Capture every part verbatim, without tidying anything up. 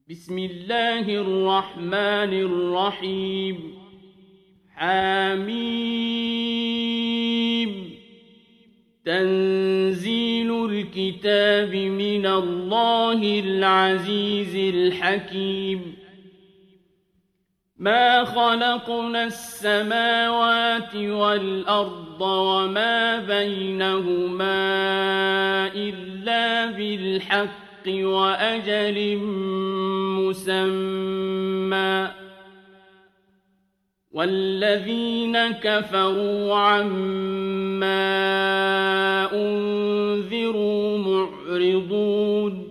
بسم الله الرحمن الرحيم حميم تنزيل الكتاب من الله العزيز الحكيم ما خلقنا السماوات والأرض وما بينهما إلا بالحق وأجل مسمى والذين كفروا عما أنذروا معرضون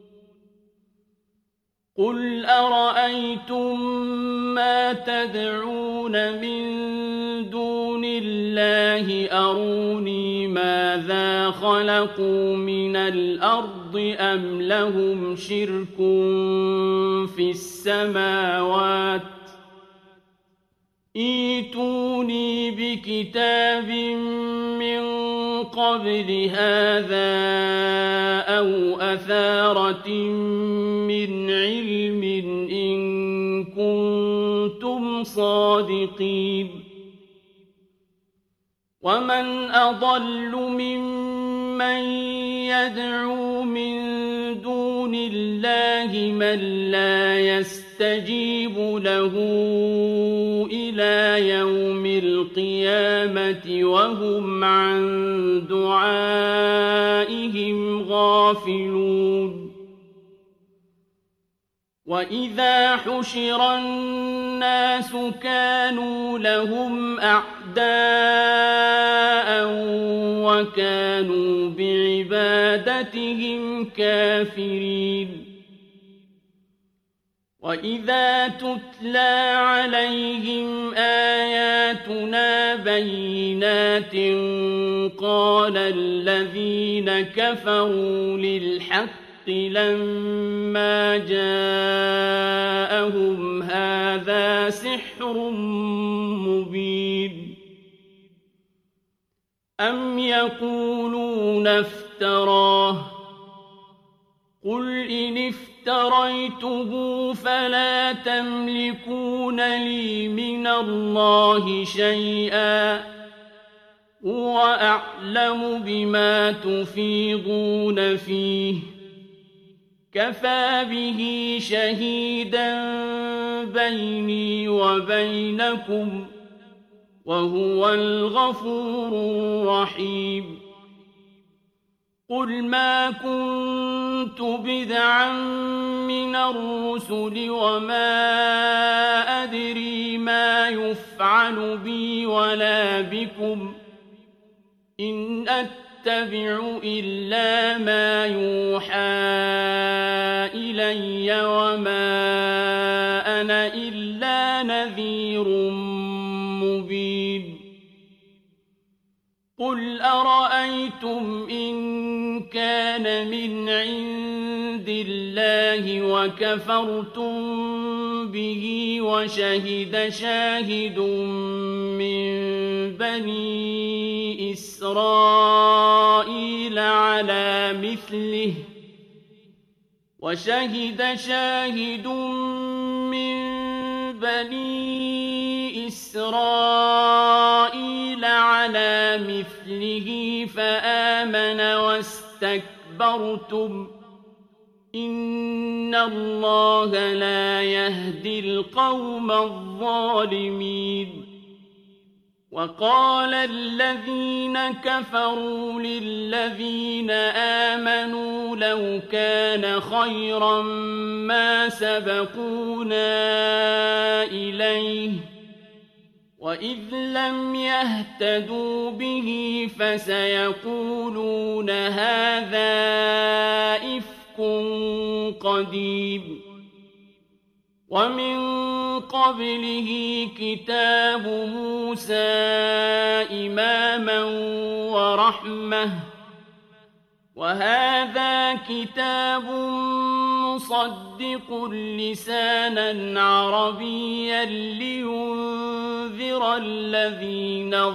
قل أرأيتم ما تدعون من دون الله أروني ماذا خلقوا من الأرض أم لهم شرك في السماوات ائتوني بكتاب من قبل هذا أو أثارة من علم إن كنتم صادقين ومن أضل ممن يدعو من دون الله من لا يستجيب له إلى يوم القيامة وهم عن دعائهم غافلون وإذا حشر الناس كانوا لهم أعداء وكانوا بعبادتهم كافرين وإذا تتلى عليهم آياتنا بينات قال الذين كفروا للحق لما جاءهم هذا سحر مبين أم يقولون افتراه قل إن افتريته فلا تملكون لي من الله شيئا هو أعلم بما تفيضون فيه كفى به شهيدا بيني وبينكم وهو الغفور الرحيم قل ما كنت بدعا من الرسل وما أدري ما يفعل بي ولا بكم إن أتبع إلا ما يوحى إلي وما أنا إلا نذير مبين قل أرأيتم إن كان من عند الله وكفرتم به وشهد شاهد من بني إسرائيل على مثله وشهد شاهد من بني إسرائيل على مثله فآمن واستكبرتم إن الله لا يهدي القوم الظالمين وقال الذين كفروا للذين آمنوا لو كان خيرا ما سبقونا إليه وإذ لم يهتدوا به فسيقولون هذا إفك قديم ومن قبله كتاب موسى إماما ورحمة وهذا كتاب مصدق لسانا عربيا لينذر الذين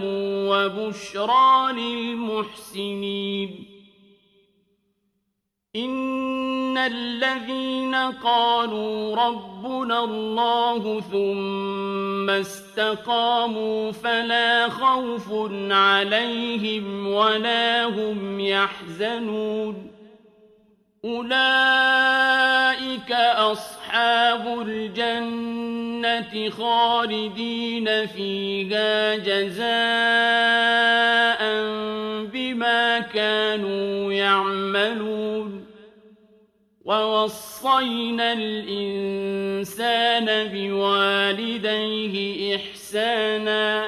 ظلموا وبشرى للمحسنين إن الذين قالوا ربنا الله ثم استقاموا فلا خوف عليهم ولا هم يحزنون أولئك أصحاب الجنة خالدين فيها جزاء بما كانوا يعملون ووصينا الإنسان بوالديه إحسانا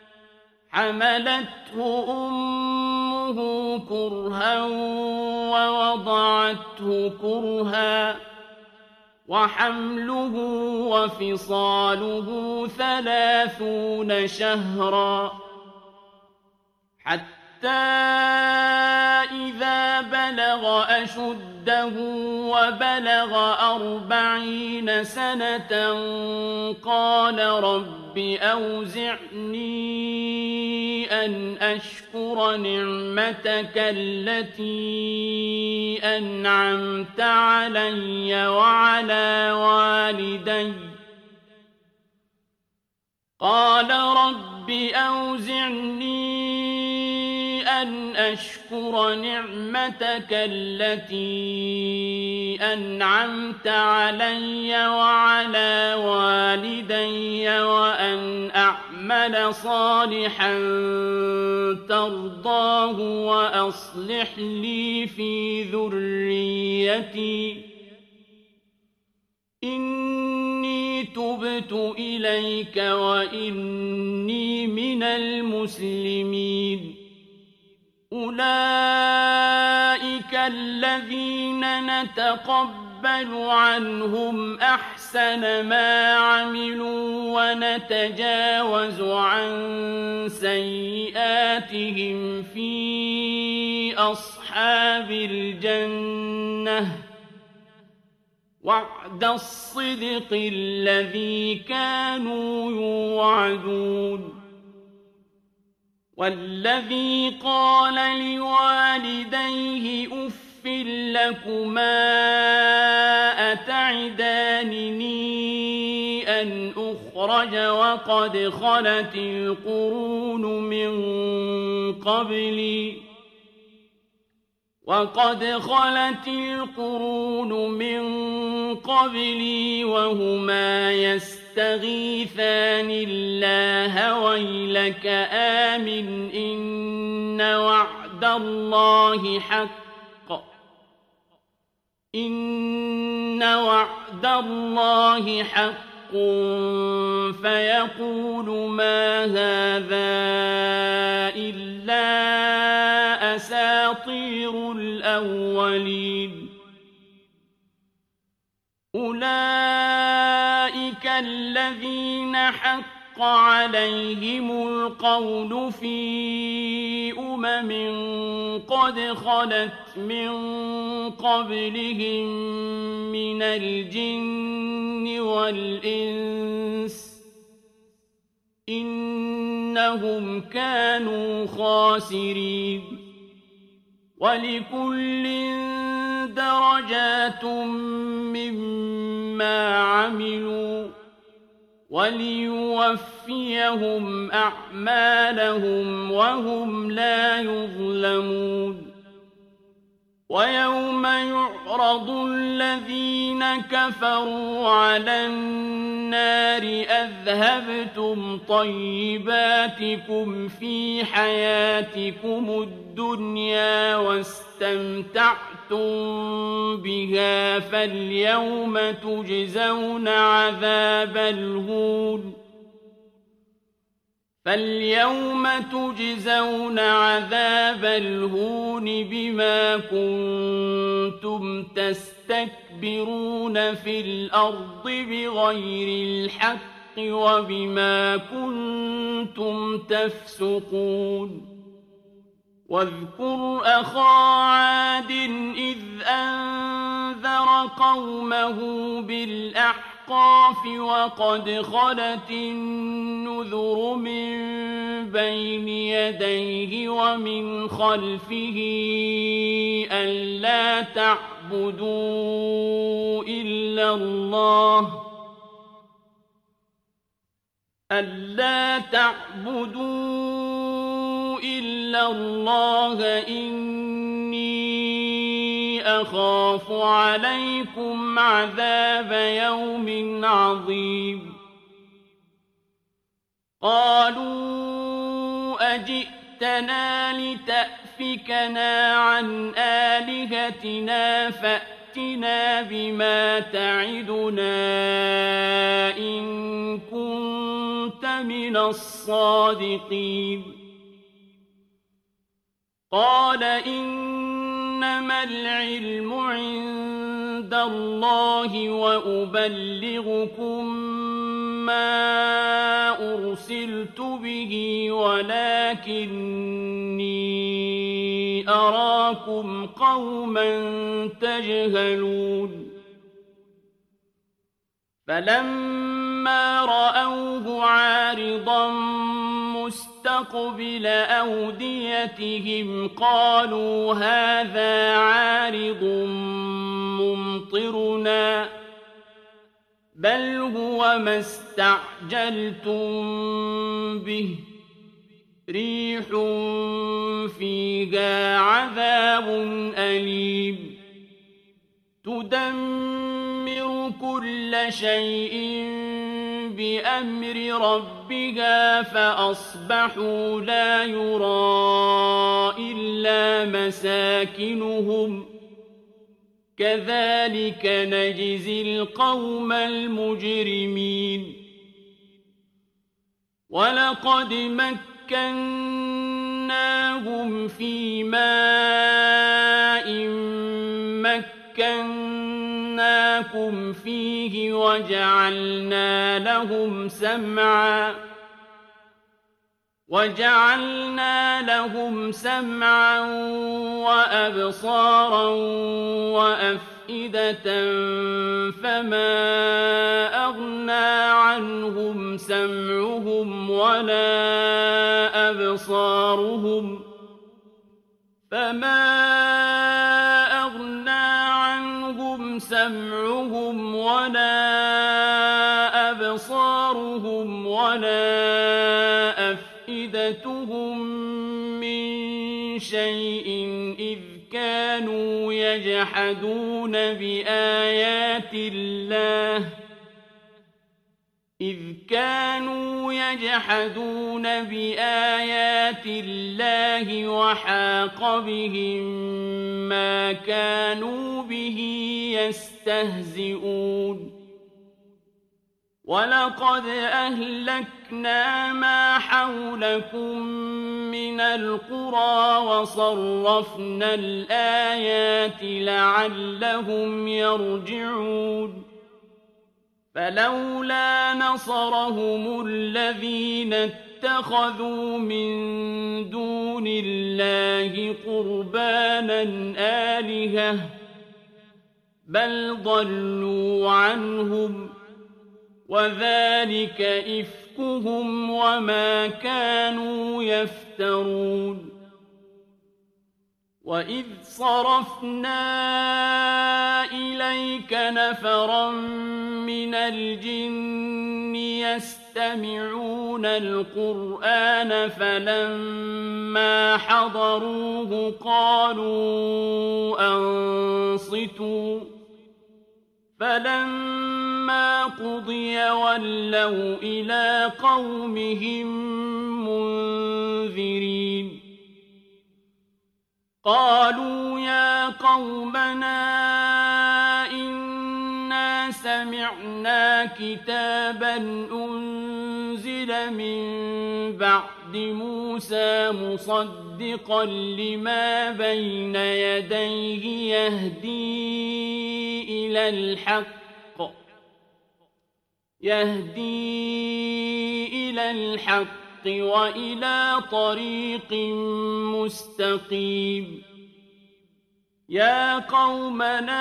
حملته أمه كرها ووضعته كرها وحمله وفصاله ثلاثون شهرا حتى إذا بلغ أشده وبلغ أربعين سنة قال رب أوزعني أن أشكر نعمتك التي أنعمت علي وعلى والدي قال رب أوزعني أن أشكر نعمتك التي أنعمت علي وعلى والدي وأن أعمل صالحا ترضاه وأصلح لي في ذريتي إني تبت إليك وإني من المسلمين أولئك الذين نتقبل عنهم أحسن ما عملوا ونتجاوز عن سيئاتهم في أصحاب الجنة وعد الصدق الذي كانوا يوعدون والذي قال لوالديه أف لكما أتعدانني أن أخرج وقد خلت القرون من قبلي وقد خلت القرون من قبلي وهما يستغيثان الله ويلك آمن إن وعد الله حق إن وعد الله حق فيقول ما هذا إلا أساطير الأولين أولئك الذين حق عليهم القول في أمم قد خلت من قبلهم من الجن والإنس إنهم كانوا خاسرين ولكل درجات مما عملوا وليوفيهم أعمالهم وهم لا يظلمون ويوم يعرض الذين كفروا على النار أذهبتم طيباتكم في حياتكم الدنيا واستمتعتم بها فاليوم تجزون عذاب الهون فاليوم تجزون عذاب الهون بما كنتم تستكبرون في الأرض بغير الحق وبما كنتم تفسقون واذكر أخا عاد إذ أنذر قومه بالأحقاف وقد خلت النذر من بين يديه ومن خلفه ألا تعبدوا إلا الله ألا تعبدوا إلا الله إني أخاف عليكم عذاب يوم عظيم قالوا أجئتنا لتأفكنا عن آلهتنا فأتنا بما تعدنا إن كنت من الصادقين قال إنما العلم عند الله وأبلغكم ما أرسلت به ولكني أراكم قوما تجهلون فلما رأوه عارضا مستقبل أوديتهم قالوا هذا عارض ممطرنا بل هو ما استعجلتم به ريح فيها عذاب أليم تدمر كل شيء بأمر ربها فأصبحوا لا يرى إلا مساكنهم كذلك نجزي القوم المجرمين ولقد مكناهم في ماء مكناكم فيه وجعلنا لهم سمعا وجعلنا لهم سمعا وأبصارا وأفئدة فما أغنى عنهم سمعهم ولا أبصارهم فما أغنى عنهم سمعهم ولا أبصارهم ولا أفئدتهم من شيء إذ كانوا يجحدون بآيات الله إذ كانوا يجحدون بآيات الله وحاق بهم ما كانوا به يستهزئون ولقد أهلكنا ما حولكم من القرى وصرفنا الآيات لعلهم يرجعون فلولا نصرهم الذين اتخذوا من دون الله قربانا آلهة بل ضلوا عنهم وذلك إفكهم وما كانوا يفترون وإذ صرفنا إليك نفرا من الجن يستمعون القرآن فلما حضروه قالوا أنصتوا فلما قضي ولوا إلى قومهم منذرين قالوا يا قومنا إنا سمعنا كتابا أنزل من بعد موسى مصدقا لما بين يديه يهدي إلى الحق يهدي إلى الحق وإلى طريق مستقيم يا قومنا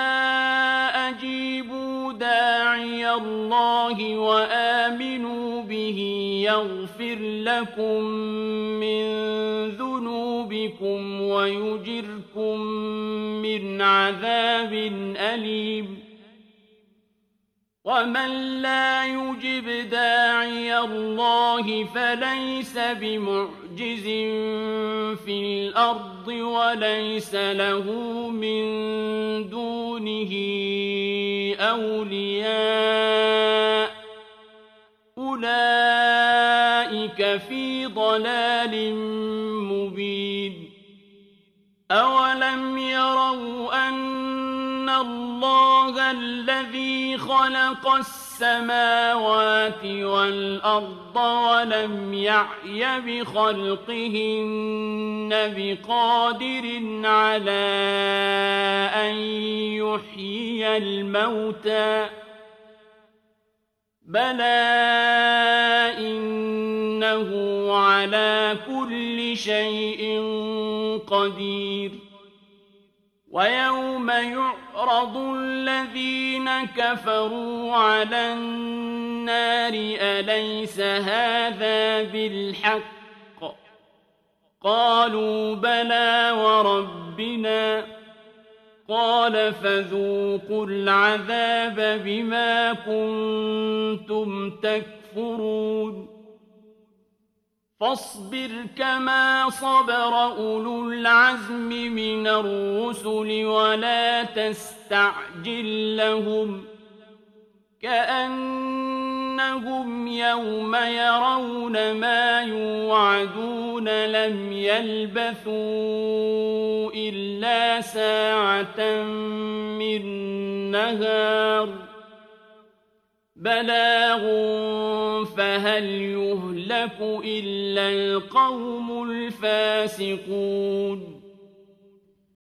أجيبوا داعي الله وآمنوا به يغفر لكم من ذنوبكم ويجركم من عذاب أليم ومن لا يجب داعي الله فليس بمعجز في الأرض وليس له من دونه أولياء أولئك في ضلال مبين أولم يروا أن الله الذي خلق السماوات والأرض ولم يعي بخلقهن بقادر على أن يحيي الموتى بلى إنه على كل شيء قدير ويوم يعرض الذين كفروا على النار أليس هذا بالحق قالوا بلى وربنا قال فذوقوا العذاب بما كنتم تكفرون فاصبر كما صبر أولو العزم من الرسل ولا تستعجل لهم كأنهم يوم يرون ما يوعدون لم يلبثوا إلا ساعة من نهار بلاغ فهل يهلك إلا القوم الفاسقون